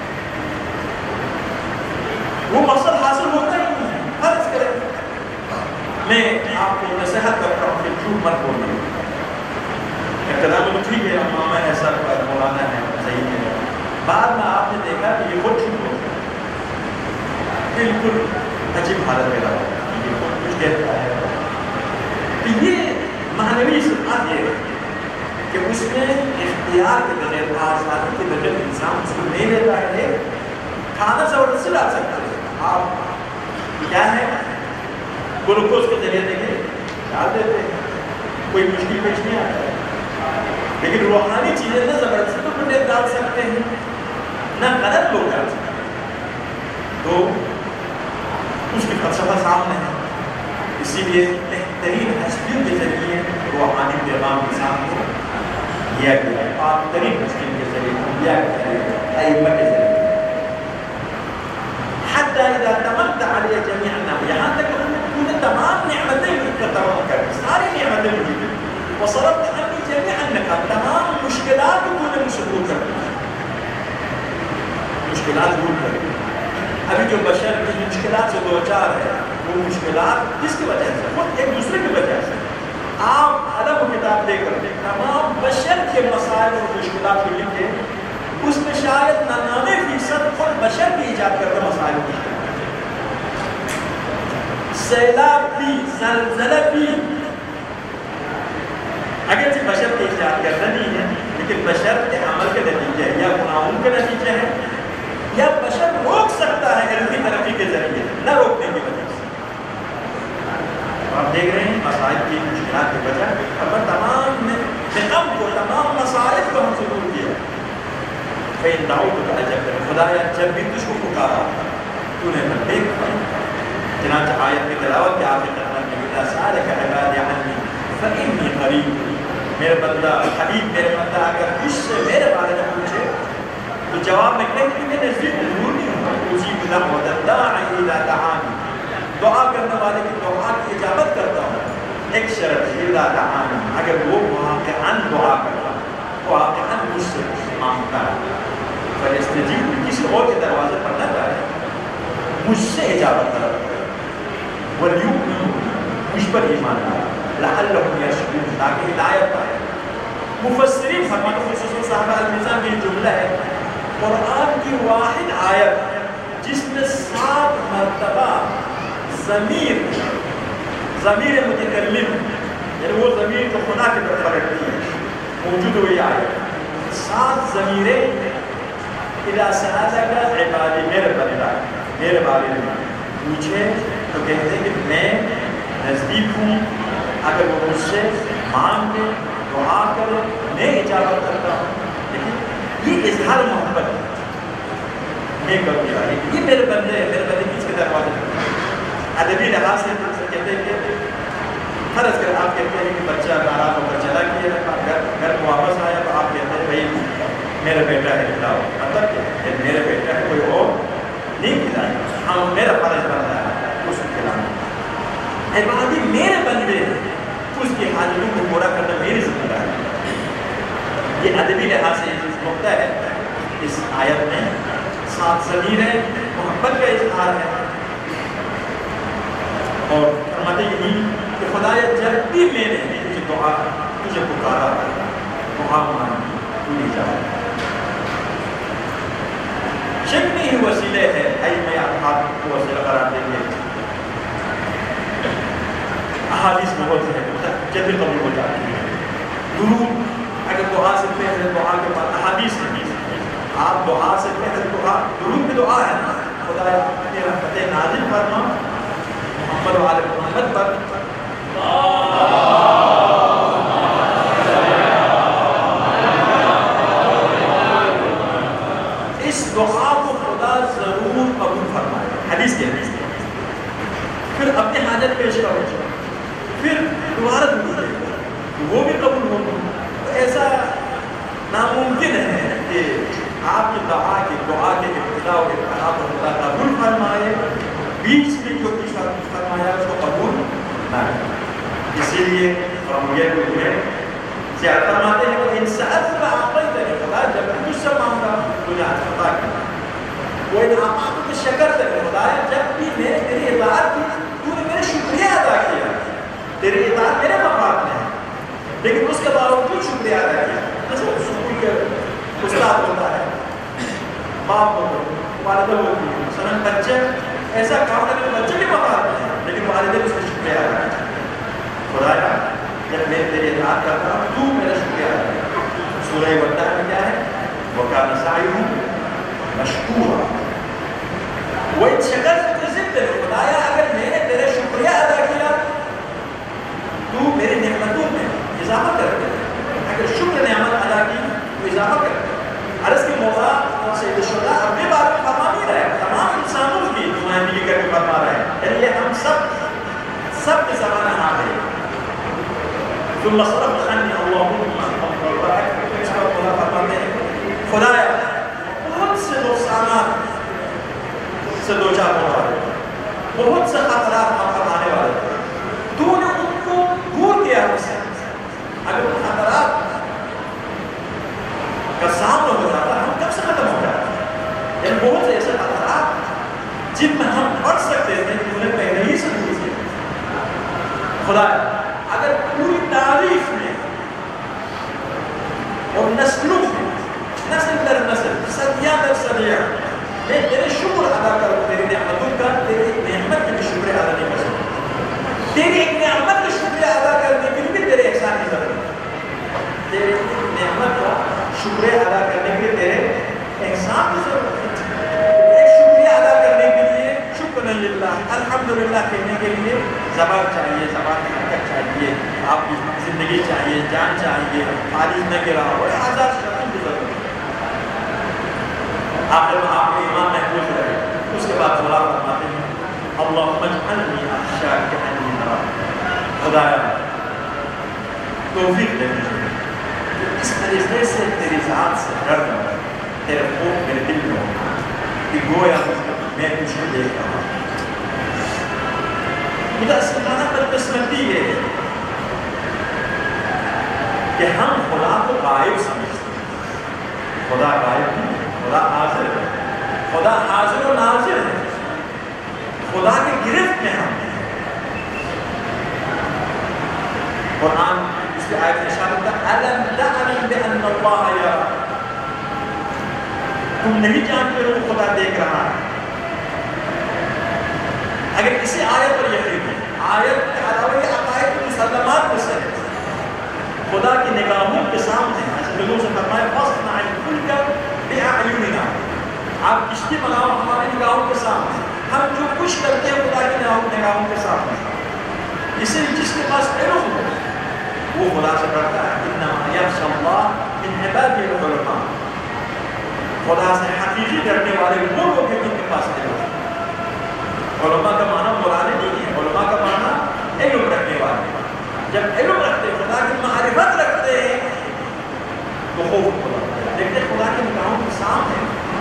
وہ مقصد حاصل ہوتا ہی نہیں ہے۔ فرض کریں میں آپ کو نصیحت کرتا ہوں کہ جھوٹ مت بولنا، ابتدا میں تو ٹھیک ہے ماما ہے، سر پر مولانا ہے، صحیح ہے، بعد میں آپ نے دیکھا کہ یہ خود جھوٹ ہوتا ہے، بالکل عجیب حالت میں رہا یہ خود کچھ کہتا ہے۔ تو یہ معنوی صفات یہ ہے کہ اس میں اختیار کے بغیر، آزادی کے بغیر انسان اس کو نہیں لیتا ہے۔ کھانا زبردستی لا سکتا ہے، آپ کیا ہے گلوکوز کے ذریعے دیکھیں ڈال دیتے ہیں، کوئی مشکل پیش نہیں آتا ہے۔ لیکن روحانی چیزیں نہ زبردستی تو نہیں ڈال سکتے ہیں، نہ غلط لوگ ڈال سکتے ہیں، تو اس کی فلسفہ سامنے ہے۔ اسی لیے بہترین ہستیوں کے ذریعے روحانی پیغام انسان کو دیا گیا ہے، پاک ترین ہستیوں کے ذریعے، انبیاء کے ذریعے، ائمہ کے ذریعے۔ حتی اذا تممت علی جمیع النعم، یہاں تک کہ نے تمام نعمتیں مجھ پر تمام کر دی، ساری نعمتیں مجھے دی، وصرفت عنی جمیع النقم، تمام مشکلات کو نے مجھ سے دور کر دی، مشکلات دور کر دی۔ ابھی جو بشر کی مشکلات سے دو چار ہے، وہ مشکلات کس کی وجہ سے؟ خود ایک دوسرے کی وجہ سے۔ آپ ادب و کتاب دے کر تمام بشر کے مسائل اور مشکلات کو لکھے، اس میں شاید ننانوے فیصد خود بشر کی ایجاد کرتا مسائل کو، سیلاب بھی، زلزلہ بھی، اگرچہ بشر کی ایجاد کرنا نہیں ہے، لیکن بشر کے عمل کے نتیجے یا گناہوں کے نتیجے ہیں، یا بشر روک سکتا ہے علمی ترقی کے ذریعے، نہ روکنے کی وجہ سے۔ آپ دیکھ رہے ہیں مسائل کی مشکلات کی وجہ اگر تمام نقم کو، تمام مسائل کو ہم سے دور کیا۔ فَإِن دَعَوْتُكَ فَأَجِبْنِي، خدایا جب بھی تجھ کو پکارا تو نے لبیک فرمایا۔ چنانچہ آیت کی تلاوت کے آخر تک میں اِذَا سَأَلَكَ عِبَادِي عَنِّي فَإِنِّي قَرِيبٌ، میرے بندہ حبیب میرے بندہ اگر مجھ سے میرے بارے میں پوچھے تو جواب میں کہیں کہ میں نزدیک دور نہیں ہوں، اجیب دعوۃ الداعی اذا دعانی، دعا کرنے والے کی دعا کی اجابت کرتا ہوں، ایک شرط اذا دعانی، اگر وہ واقعاً دعا کرتا واقعاً مجھ سے مانگتا ہے، فَلْيَسْتَجِیبُوا لِی، کسی اور کے دروازے پر نہ جائے، مجھ سے اجابت طلب کرے، وَلْيُؤْمِنُوا، مجھ پر ایمان لائے، لَعَلَّهُمْ يَرْشُدُونَ، تاکہ ہدایت پائے۔ مفسرین فرماتے ہیں، خصوصاً صاحب المیزان کی جملہ ہے، قرآن کی واحد آیت جس میں سات مرتبہ ضمیر ضمیر متکلم، یعنی وہ ضمیر جو خدا کی طرف رکھتی ہے، موجود ہوئی آیت، سات ضمیریں اذا سألک عبادی، میرے بندہ میرے بارے میں پوچھے تو کہتے ہیں کہ میں نزدیک ہوں، اگر وہ مجھ سے مانگے دعا کرے میں اجابت کرتا ہوں. لیکن یہ اظہار محبت ہے. میں کب کیا یہ میرے بندے ہیں, میرے بندے کس کے دروازے پر ادبی لحاظ سے کہتے ہیں کہ فرض کر آپ کہتے ہیں کہ بچہ ناراض ہو کر چلا گیا, گھر گھر کو واپس آیا تو آپ کہتے ہیں بھائی میرا بیٹا ہے کھلاؤ. مطلب کیا ہے میرا بیٹا ہے کوئی اور نہیں کھلائے, ہاں میرا فرض بنتا ہے اس کو کھلانا. عبادی میرے بندے اس کی حاجتوں کو پورا کرنا میری ذمہ داری. یہ ادبی لحاظ سے نقطہ ہے اس آیت میں. ساتھ ضمیر ہے, محبت کا اظہار ہے. اور فرماتے یہی کہ خدایا جب بھی میں نے تجھے دعا تجھے پکارا دعا مانگی تو اجابت. شک نہیں وسیلے ہے اے میں آپ کو وسیلہ قرار دیں گے. احادیث میں بہت سے جلدی قبول ہو جاتی ہے. درود اگر دعا سے پہلے دعا کے بعد احادیث میں آپ دعا سے پہلے دعا درود میں دعا ہے نا, خدایا اپنی رحمت نازل فرما محمد و آل محمد پر. اس دعا کو خدا ضرور قبول فرمائے. حدیث کے حدیث کے پھر اپنی حاجت پیش کرو, پھر دوبارہ درود وہ بھی قبول ہو. ایسا ناممکن ہے کہ آپ کی دعا کی دعا کے ابتدا و ابتدا کو خدا قبول فرمائے, بیچ میں جو کچھ فرمایا اس کو قبول نہ کرے. اسی لیے فرمایا ہوئے زیادہ فرماتے ہیں کہ انسان کا عقل کرے خدا جب تجھ سے مانگا تجھے عطا کرنا. وہ انعامات کی شکر کرے خدایا جب بھی میں تیری اطاعت کی تو نے میرے شکریہ ادا کیا. تیری اطاعت میرے مفاد میں ہے لیکن اس کے باوجود شکریہ ادا کیا. جیسے اسکول کے استاد ہوتا ہے, باپ ہوتا ہے, والدہ ہوتی ہے, مثلاً بچے ایسا کام کرنے بچے بھی مفاد میں ہیں لیکن والدہ اس کا شکریہ ادا کرتا ہے. خدایا جب میں تیری اطاعت کرتا ہوں تو میرا شکریہ ادا کرتا. سورہ بقرہ میں کیا ہے وَكَانَ سَعْيُهُ مَشْكُورًا. وہ ایک شکر سے ضد ہے خدایا اگر میں نے تیرے شکریہ ادا کیا تو میری نعمتوں میں اضافہ کر دے. اگر شکر نعمت ادا کی تو اضافہ کر دے. عرض کے موضوع سید الشہداء اپنے بارے میں فرما نہیں رہا ہے, تمام انسانوں کی نمائندگی کر کے فرما رہا ہے. یعنی یہ ہم سب سب کے زمانہ ہاں ہے. ثم صرف عنی اللہم اس کا خدا فرماتے ہیں خدایا بہت سے نقصانات سے دو چار ہو رہے ہیں, بہت سے خطرات ہم پر آنے والے ہیں, تو نے ان کو دور کیا ہم سے. اگر ان خطرات کا سامنا ہو جاتا ہم کب سے ختم ہو جاتا. یعنی بہت سے ایسے خطرات جن میں ہم پڑھ سکتے تھے کہ انہیں پہلے ہی سے دور کیا. خدا اگر پوری تاریخ میں اور نسلوں میں نسل در نسل صدیاں در صدیاں میں تیرے شکر ادا کروں تیری نعمتوں کا, تیری ایک نعمت کے بھی شکر ادا نہیں کر سکتا. تیری ایک نعمت کا شکر ادا کرنے کے لیے تیرے احسان کی ضرورت ہے. تیری نعمت کا شکر ادا کرنے کے لیے تیرے احسان کی ضرورت ہے. ایک شکریہ ادا کرنے کے لیے شکر للہ الحمدللہ کہنے کے لیے زبان چاہیے, زبان کی حرکت چاہیے, آپ کی زندگی چاہیے, جان چاہیے, خارج نہ گرا ہو, آزاد شرم کی ضرورت ہے. آخر میں آپ کے ایمان محفوظ رہے. اس کے بعد دعا فرماتے ہیں اللہم اجعلنی اخشاک انی اراک. خدایا توفیق دے مجھے کہ اس طریقے سے تیری ذات سے ڈرنا, تیرے خوف میرے دل میں ہو کہ گویا میں تجھے دیکھ رہا ہوں. خدا سبحانہ بدقسمتی یہ ہے کہ ہم خدا کو غائب سمجھتے ہیں. خدا غائب نہیں, خدا حاضر ہے. خدا حاضر و ناظر ہے. خدا کے گرفت میں ہم ہیں. قرآن اس کی آیت اشارہ ہوتا ہے أَلَمْ تَعْلَمْ بِأَنَّ اللَّهَ يَرَاكَ. تم نہیں جانتے ہو خدا دیکھ رہا ہے. اگر کسی آیت پر یقین ہے, آیت کے علاوہ یہ عقائد مسلمات میں سے خدا کی نگاہوں کے سامنے حضور سے فرمائے فَاصْنَعِ الْفُلْكَ بِأَعْيُنِنَا. آپ کشتی بناؤ ہماری نگاہوں کے سامنے. ہم جو کچھ کرتے ہیں خدا کی نگاہوں کے سامنے. اس لیے جس کے پاس علم ہو وہ خدا سے ڈرتا ہے. انما یخشی اللہ من عباده العلماء. خدا سے حقیقی ڈرنے والے وہ لوگ ہیں جن کے پاس علم ہے. علماء کا معنی مولانا نہیں ہے، علماء کا معنی علم رکھنے والے. جب علم رکھتے ہیں، خدا کی معرفت رکھتے ہیں تو خوف خدا. دیکھتے خدا کے نگاہوں کے سامنے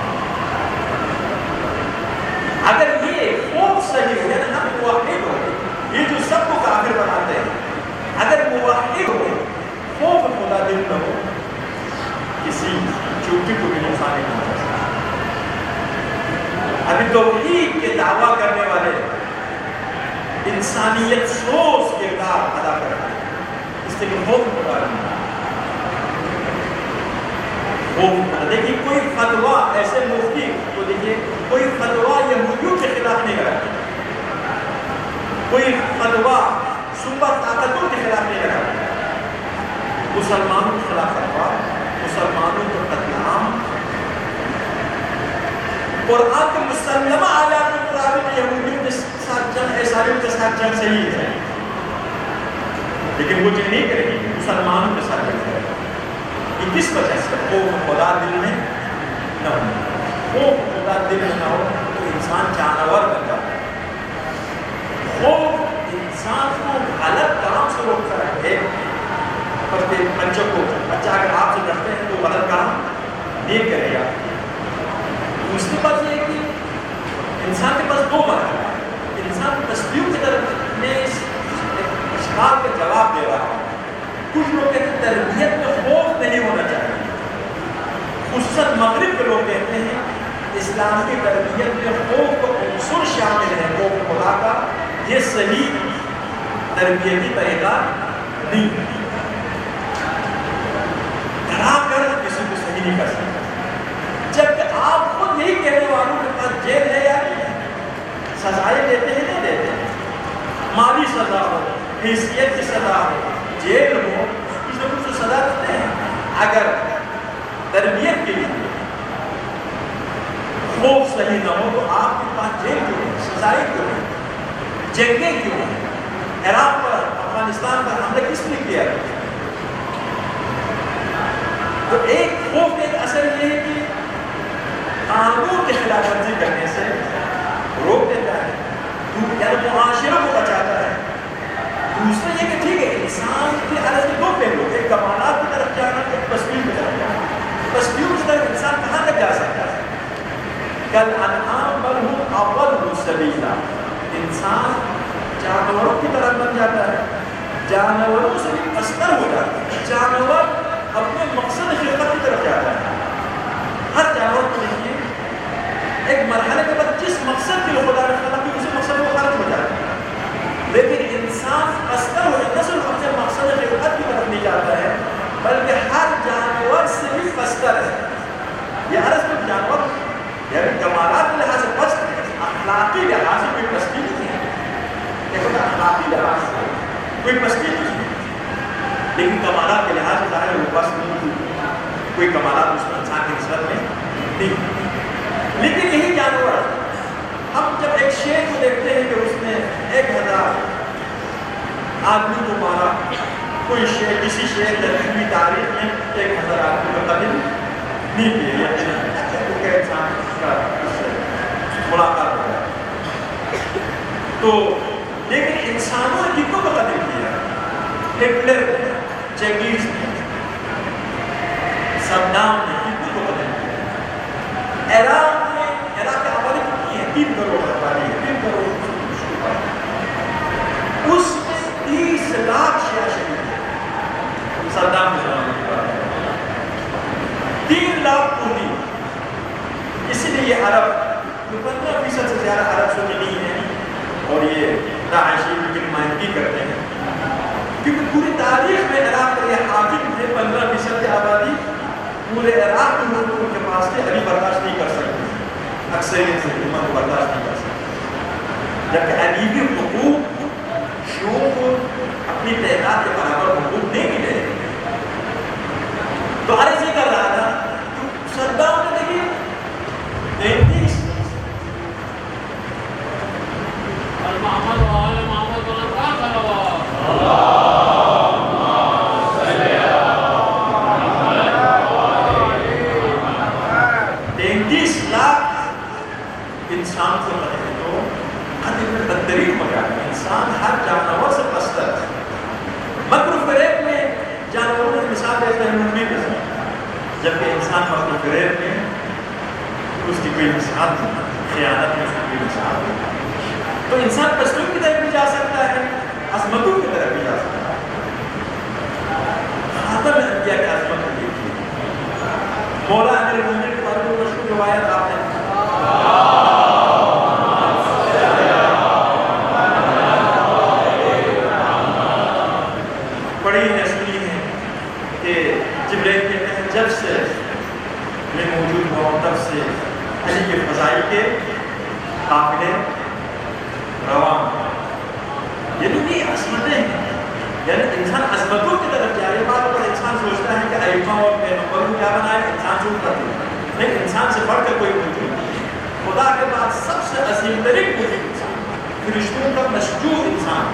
اگر یہ خوف صحیح ہو، یعنی ہم موحد ہو، یہ جو سب کو کافر بناتے ہیں، اگر موحد ہو، خوف خدا دل میں ہو، کسی چوٹی کو بھی نقصان نہیں پہنچا سکتا. ابھی توحید کے دعویٰ کرنے والے انسانیت سوز کردار ادا کرتے ہیں. اس لیے خوف خدا نہیں. دیکھیے کوئی فتویٰ ایسے مفتی تو دیکھیے کوئی فتویٰ یہودیوں کے خلاف نہیں کراتے، کوئی فتویٰ سپر طاقتوں کے خلاف نہیں کراتے. مسلمانوں کے خلاف فتویٰ، مسلمانوں کو قتل عام، قرآن کے مسلمہ آیات کے مطابق یہودیوں کے ساتھ جنگ، عیسائیوں کے ساتھ جنگ صحیح ہے، لیکن وہ جنگ نہیں کرے گی، مسلمانوں کے ساتھ جنگ کرے گی. یہ کس وجہ سے؟ خوف خدا دل میں نہ ہو. خوف خدا دل میں نہ ہو تو انسان جانور بن جاتا ہے. خوف انسان کو غلط کام سے روکتا ہے. ایک بچوں کو، بچہ اگر آپ سے ڈرتے ہیں تو غلط کام نہیں کرے گا. دوسری بات یہ ہے کہ انسان کے پاس دو مرحلہ ہے. انسان تصدیق کی طرف میں اس اشکال کا جواب دے رہا ہے. کچھ لوگ کہتے ہیں تربیت میں خوف نہیں ہونا چاہیے. خصوصاً مغرب کے لوگ کہتے ہیں اسلام کی تربیت میں خوف کا عنصر شامل ہے، خوف خدا کا. یہ صحیح تربیتی طریقہ نہیں ہے. ڈرا کر کسی کو صحیح نہیں کر سکتا. جبکہ آپ خود یہی کہنے والوں کے پاس جیل ہے یا سزائیں دیتے ہیں نہیں دیتے ہیں. مالی سزا ہو، حیثیت کی سزا ہو، جیل ہو، کچھ نہ کچھ سزا دیتے ہیں. اگر تربیت کے لیے خوف صحیح نہ ہو تو آپ کے پاس جیل کیوں ہے، سزائیں کیوں ہے، جنگیں کیوں ہیں؟ عراق پر، افغانستان پر حملہ کس نے کیا؟ تو ایک خوف ایک اثر یہ ہے کہ قانون کے خلاف ورزی کرنے سے روک دیتا ہے، یعنی معاشرے کو بچاتا ہے. دوسرا یہ کہ ٹھیک ہے انسان کے عرض کے دو پہلو، ایک کمالات کی طرف جانا، ایک تصویر کی طرف جانا. تصویر کی طرف انسان کہاں تک جا سکتا ہے؟ کل انعام بل ہم اول سبیلا. انسان جانوروں کی طرف بن جاتا ہے، جانوروں سے بھی پستر ہو جاتا ہے. جانور اپنے مقصد خلقت کی طرف جاتا ہے. ہر جانور کو دیکھیے ایک مرحلے کے بعد جس مقصد کے لیے خدا نے خلق کی اسی مقصد کو خارج ہو جاتا ہے. لیکن انسان پستر ہو جاتا ہے، صرف اپنے مقصد خلقت کی طرف نہیں جاتا ہے بلکہ ہر جانور سے بھی پستر ہے. یہ عرض میں جانور یعنی کمالات کے لحاظ سے پست ہے، اخلاقی لحاظ سے کوئی پستی نہیں ہے. دیکھو نا اخلاقی لحاظ سے کوئی پستی نہیں ہے، لیکن کمالات کے لحاظ سے ظاہر وہ پست نہیں، کوئی کمالات اس میں انسان کی نسبت میں نہیں. لیکن یہی جانور ہم جب ایک شیر کو دیکھتے ہیں کہ اس نے ایک ہزار آدمی کو مارا، کوئی شیر کسی شیر کی تاریخ میں ایک ہزار آدمی کو قتل نہیں کیا، کیونکہ انسان کا ملاقات ہو جائے. تو لیکن انسانوں نے کتنوں کو قتل کیا؟ ہٹلر نے، چنگیز نے، صدام نے کتنوں کو قتل کیا؟ عراق میں، عراق کی آبادی کتنی ہے؟ تین کروڑ آبادی ہے، تین کروڑ. اس میں تیس لاکھ شیعہ شہید ہیں صدام کے زمانے کے بعد، تین لاکھ کردی. اس لیے یہ عرب جو پندرہ فیصد سے زیادہ عرب سنی ہیں اور یہ داعشی کی نمائندگی کرتے ہیں، کیونکہ پوری تاریخ میں عراق کے یہ حاکم تھے پندرہ فیصد کی آبادی پورے عراق کے لوگ ان کے پاس تھے، ابھی برداشت نہیں کر سکتے، اکثریت سے حکومت کو برداشت نہیں کر سکتے. جبکہ علیبی حقوق شیعوں کو اپنی تعداد کے برابر حقوق نہیں ملے. تو عرض یہ کر رہا تھا صدام نے دیکھیے تینتیس محمد وآل محمد جبکہ انسان وقت فریب میں اس کی کوئی مثال نہیں، خیانت میں اس کی کوئی مثال نہیں. تو انسان پستوں کی طرف بھی جا سکتا ہے، عظمتوں کی طرف بھی جا سکتا ہے. خاتم انبیاء کی عظمت کو دیکھیے. مولا امیر المومنین کے بارے میں مشہور روایت آپ نے پڑھی ہے، سنی ہے کہ جبرائیل کہتے ہیں جب سے میں موجود ہوا تب سے علی کے فضائل کے قافلے روان. یہ تو یہ عظمتیں ہیں، یعنی انسان عظمتوں کی طرف جا رہے. بات پر انسان سوچتا ہے کہ ائمہ اور پیغمبروں کو کیا بنایا، انسان سوچتا ہے لیکن انسان سے بڑھ کر کوئی موجود نہیں ہے. خدا کے بعد سب سے عظیم ترین موجود انسان، فرشتوں کا مشجوع انسان،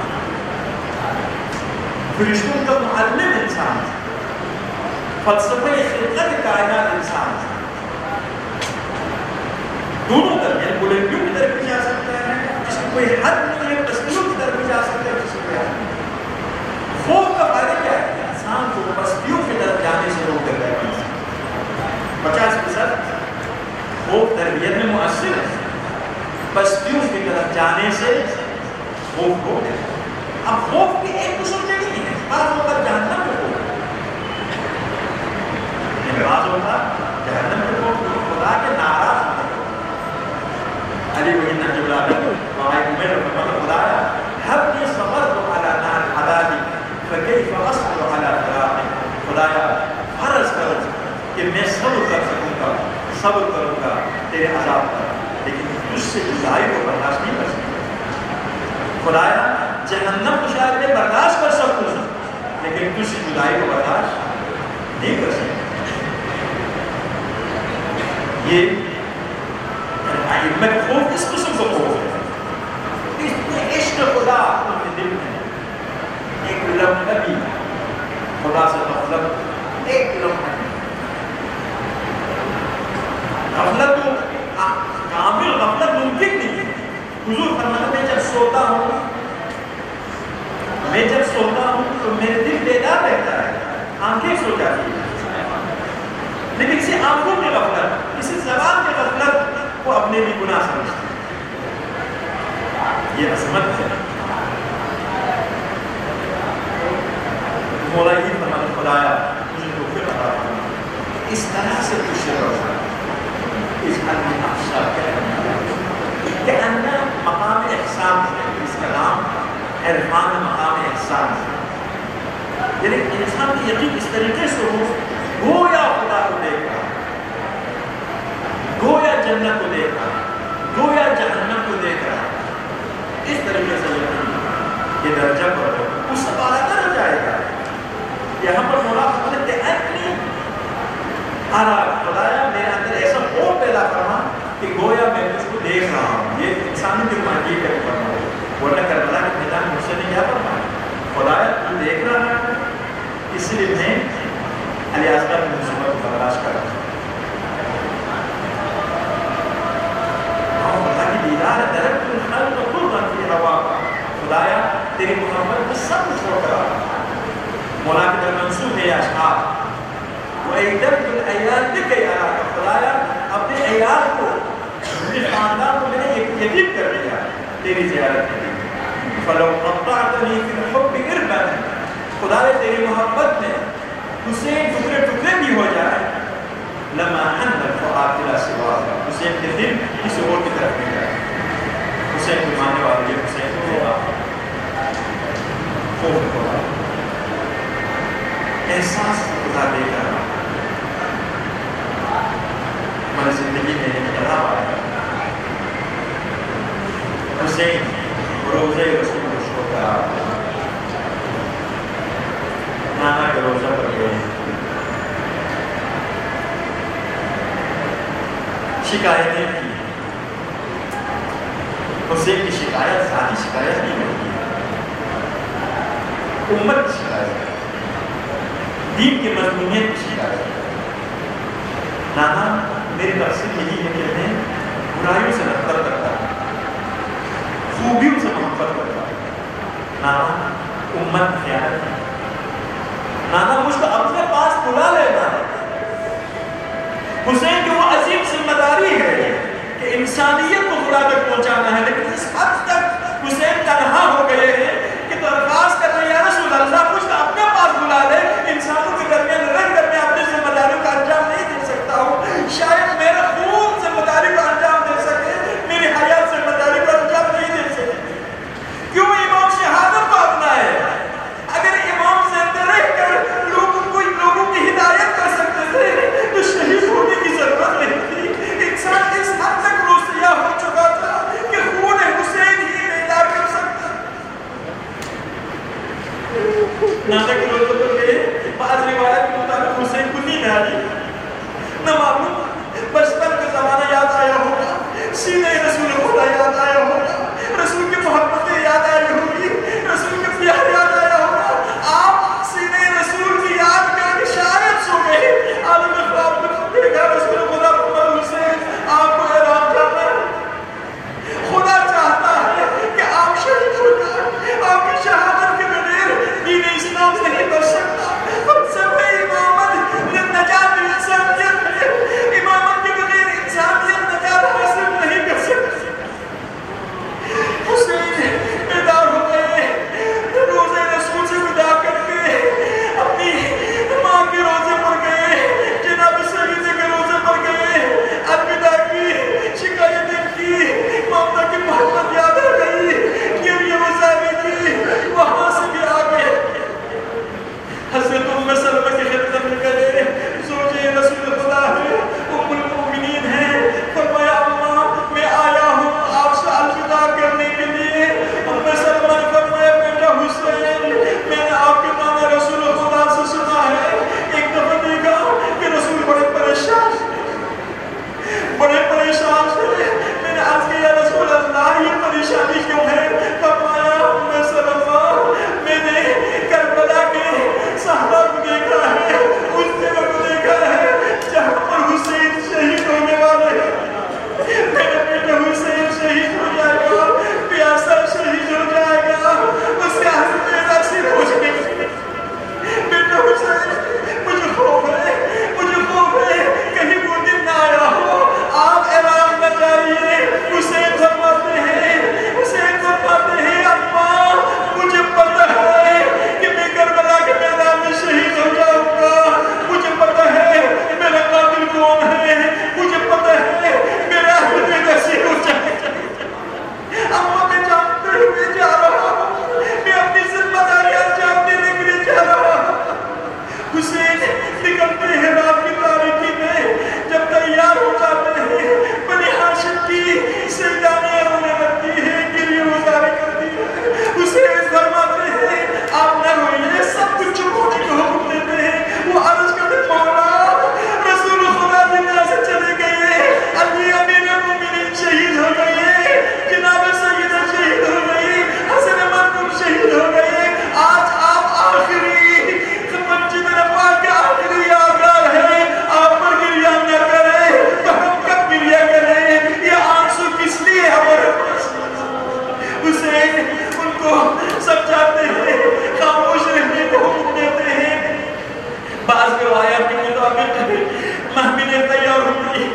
فرشتوں کا معلم انسان، فلسفہ خلقت کائنات انسان. دونوں طرف یعنی بلندیوں کی طرف بھی جا سکتا ہے، جس کی کوئی حد نہیں ہے، پستیوں کی طرف بھی جا سکتا ہے، جس کی کوئی حد نہیں. خوف کا فائدہ کیا ہے؟ انسان کو پستیوں کی طرف جانے سے روک دیتا ہے. پچاس فیصد خوف تربیت میں مؤثر ہے، پستیوں کی طرف جانے سے خوف ہو گیا. اب خوف کی ایک قسم نہیں ہے، بعض ہوتا جہنم میں خوف، بعض ہوتا جہنم میں خوف خدا کے ناراض ہوتا. علی کو انہا جب لاتا وہاں ایک امیر رحمت خدایا حبنی صبرت علی نار حدادی فکیف اصبر علی فراقی. خدایا فرض کرو کہ میں صبر کر سکوں گا، صبر کروں گا تیرے عذاب پر، لیکن تجھ سے جدائی کو برداشت نہیں کر سکتا. خدایا جہنم کو شاید میں برداشت کر سکوں لیکن تجھ سے جدائی کو برداشت نہیں کر سکتا. یہ میں خوف اس قسم کو خوف ہے، اتنے عشق خدا ان کے دل میں. ایک لمحہ بھی خدا سے غفلت، ایک لمحہ غفلت تو کامل غفلت ممکن نہیں ہے. حضور فرماتے میں جب سوتا ہوں میں جب سوتا ہوں تو میرے دل بیدار رہتا ہے، آنکھیں سو جاتی ہیں، لیکن اسے آنکھوں کی غفلت، اسے زبان کی غفلت وہ اپنے بھی گناہ سمجھتے ہیں. یہ عظمت ہے. مولا یہ فرماتا خدایا مجھے توفیق عطا فرما اس طرح سے تجھ سے روشن اس حد میں افشا کہ انا مقام احسان ہے. اس کا نام عرفان مقام احسان ہے، یعنی انسان کی یقین اس طریقے سے ہو گویا خدا کو دیکھ رہا، گویا جنت کو دیکھ رہا، گویا جہنم کو دیکھ رہا. اس طریقے سے یہ درجہ پر اس سے بالا ہو جائے گا. یہاں پر مولا فرماتے ہیں اتنی آرا خدایا میرے اندر ایسا خوف پیدا کرنا کہ گویا میں اس کو دیکھ رہا ہوں. یہ انسانی دل میں یہ کر کرنا ہو ورنہ کربلا کے میدان مجھ سے نہیں کیا کرنا. خدایا تو دیکھ رہا ہے، اس لیے میں علی اصغر کی مصیبت کو برداشت کر رہا ہوں. خدا کی دیدار درخت الخلق خلقا فی رواق. خدایا تیری محبت میں سب کچھ چھوڑ کر آ رہا. مولا کی طرف منسوخ ہے اشعار وَإِدَبْتُ الْأَيَّادِ لِكَيْ أَرَاكَ. خدایا اپنے عیال کو، اپنے خاندان کو میں نے یتیم کر دیا تیری زیارت کے لیے. فَلَوْ قَطَّعْتَنِي فِي الْحُبِّ إِرْبًا. خدایا تیری محبت میں حسین ٹکڑے ٹکڑے بھی ہو جائے لما حن الفؤاد الى سواك. حسین کے دل کسی اور کی طرف نہیں جائے. حسین کو ماننے والے یہ حسین کو ہوگا خوف ہوگا، احساس خدا دے کر ہماری زندگی میں انقلاب آیا. حسین روزے رسول کو چھوڑ کر آ نانا کے روزہ پر گئے. شکایتیں کی. حسین کی شکایت ذاتی شکایت نہیں ہوتی، امت کی شکایت، دین کی مضمونیت کی شکایت. نانا میری مقصد یہی ہے کہ میں برائیوں سے نفرت کرتا ہوں، خوبیوں سے محبت کرتا ہوں. نانا امت خیانت ہے. نانا مجھ کو اپنے پاس بلا لینا ہے. حسین کی وہ عظیم ذمہ داری ہے کہ انسانیت کو خدا تک پہنچانا ہے، لیکن اس حد تک حسین تنہا ہو گئے ہیں کہ درخواست کر رہے ہیں یا رسول اللہ مجھ کو اپنے پاس بلا لے، انسانوں کے درمیان رہ کر میں اپنی ذمہ داریوں کا انجام نہیں دے سکتا ہوں، شاید میرا خون ذمہ داری کا انجام دے سکے، میری حیات ذمہ داری کا انجام نہیں دے سکے۔ کیوں امام شہادت کو اپنا ہے؟ اگر امام زندہ رہ کر لوگوں کو لوگوں کی ہدایت کر سکتے تھے تو شہید ہونے کی ضرورت نہیں تھی۔ انسان اس حد تک روسیہ ہو چکا تھا کہ خون حسین ہی بیدار کر سکتا۔ نانک روزوں کے بعض روایت کے مطابق حسین کو نیند آ گئی، نہ معلوم بچپن کا زمانہ یاد آیا ہوگا، سینے رسول خدا یاد آیا ہوگا، رسول کی محبتیں یاد آئی ہوگی، رسول کے پیار یاد آیا ہوگا، آپ سینے رسول کی یاد کر کے شاید سو گئے، عالم خواب میں دیکھا رسول خدا محمد حسین آپ کو اعلان کرنا ہے۔ خدا چاہتا ہے کہ آپ شہید ہو جائیں، آپ کی شہادت کے بغیر دین اسلام سے نہیں بچ سکتا، فلسفہ امامت یہ نجات انسانیت ہے، امامت کے بغیر انسانیت نجات حاصل نہیں کر سکتی۔ حسین بیدار ہو گئے، روزے رسول سے ودا کر کے اپنی ماں کے روزے پر گئے، جناب سیدہ کے روزے پر گئے، الوداع کی، شکایتیں کی، مامتا کی محبت یاد آ گئی، یہ وزاری کی، وہاں سے بھی آ گئے۔ حضرت ام سلمہ کی خدمت میں گئے، زوجے رسول خدا ہے، ام المؤمنین ہے، فرمایا اماں میں آیا ہوں آپ سے الوداع کرنے کے لیے۔ ام سلمہ نے فرمایا بیٹا حسین میں نے آپ کے نام رسول خدا سے سنا ہے، ایک دفعہ دیکھا کہ رسول بڑے پریشان بڑے پریشان تھے، میں نے عرض کیا رسول اللہ یہ پریشانی کیوں ہے؟ فرمایا ام سلمہ میں نے کربلا کے صحرا کو دیکھا ہے، اس جگہ کو دیکھا ہے جہاں پر حسین شہید ہونے والے ہیں، میرا بیٹا حسین شہید ہو جائے گا، پیاسا شہید ہو جائے گا، اس کا حضرت نصیب ہو جائے گا۔ بیٹا حسین مجھے خوف ہے، مجھے خوف ہے کہیں وہ دن نہ آیا ہو، آپ اعلان نہ جائیے۔ حسین فرماتے ہیں حسین فرماتے ہیں اماں مجھے پتہ ہے کہ میں کربلا کے میدان میں شہید ہو جاؤں گا، مجھے پتہ ہے میرا قاتل کون ہے، مجھے پتہ ہے میرا حضرت نصیب ہو جائے گا۔ اماں میں جانتے ہوئے جا رہا ہوں، میں اپنی ذمہ داری انجام دینے کے لیے جا رہا ہوں۔ حسین نکلتے ہیں رات کی تاریکی میں، جب تیار ہو جاتے ہیں بنی ہاشم کی سیدانیاں رونے لگتی ہیں، گریہ گزاری کرتی ہے۔ حسین فرماتے ہیں آپ نہ روئیے، سب کچھ چپ ہونے کا حکم دیتے ہیں۔ وہ عرض کرتے مولا رسول خدا دنیا سے چلے گئے، علی امیر المومنین شہید ہو گئے، جناب سیدہ شہید ہو گئی، حسن مرحوم شہید ہو گئے، آج آپ آخری مسجد نبوی کے آخری یادگار ہے، آپ پر گریہ نہ کریں تو ہم کب گریہ کریں؟ یہ آنسو کس لیے ہمارے پاس؟ حسین ان کو سمجھاتے ہیں، خاموش رہنے کو حکم دیتے ہیں۔ بعض روایات کے مطابق محملیں تیار ہو گئی،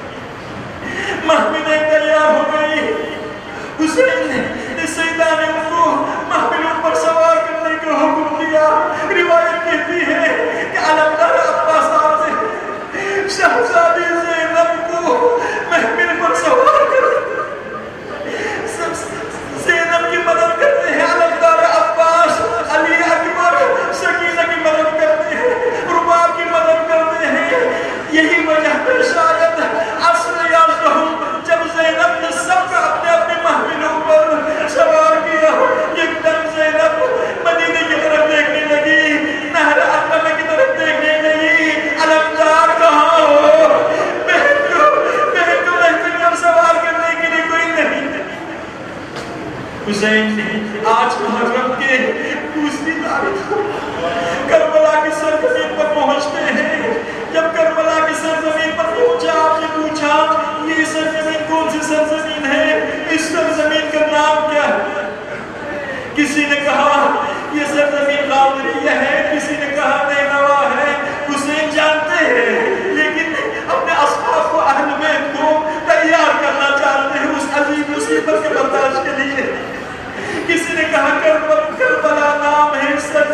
محملیں تیار ہو گئی، حسین نے سیدہ نے ان کو محملوں پر سوار کرنے کا حکم دیا۔ روایت کہتی ہے کہ علمدار عباس صاحب نے شہزادی زینب کو محمل پر سوار کر زینب کی مدد کرتے ہیں، علمدار عباس علی اکبر سکینہ کی مدد کرتے ہیں، رباب کی مدد کرتے ہیں۔ یہی وجہ ہے شاید عصر یازدہم جب زینب نے سب کا اپنے اپنے محملوں پر سوار کیا، ایک دم زینب مدینے کی طرف دیکھنے لگی، نہر علمہ کی طرف دیکھنے لگی، علمدار کہاں ہو؟ بہن کو بہن کو محمل پر سوار کرنے کے لیے کوئی نہیں۔ حسین آج محرم کے دوسری تاریخ کربلا کی سرزمین پر پہنچتے ہیں۔ جب کربلا کی سرزمین پر پہنچا آپ نے پوچھا یہ سرزمین کون سی سرزمین ہے، اس سرزمین کا نام کیا ہے؟ کسی نے کہا یہ سرزمین غامدیہ ہے، کسی نے کہا نینوا ہے۔ حسین جانتے ہیں لیکن اپنے برداشت کے لیے. کسی نے کہا کربلا نام ہے سچ